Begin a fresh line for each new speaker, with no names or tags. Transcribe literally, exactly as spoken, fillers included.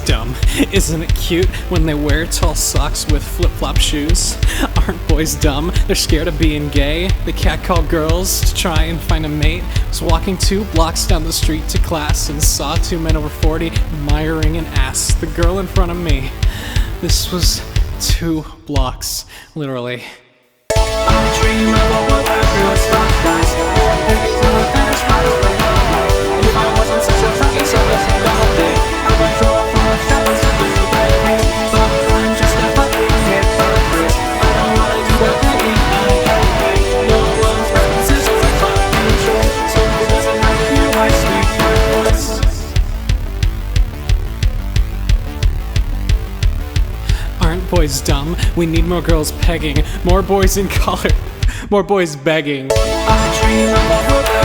dumb? Isn't it cute when they wear tall socks with flip-flop shoes? Aren't boys dumb? They're scared of being gay. They catcall girls to try and find a mate. Was walking two blocks down the street to class and saw two men over forty admiring an ass. The girl in front of me. This was two blocks, literally.
I dream of a world where girls fuck guys. Baby, till I finish right away. If I wasn't such a fucking selfish the whole day, I would throw up for a shot and slip in the bed. But I'm just a fucking hypocrite. I don't wanna do the thing I hate. No one's preferences are a fucking choice, so it doesn't matter who I speak my voice.
Aren't boys dumb? We need more girls pegging, more boys in collar, more boys begging.
I dream of a world